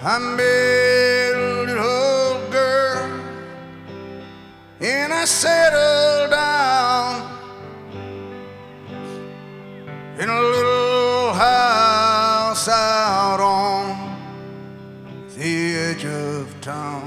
I met a little girl and I settled down in a little house out on the edge of town.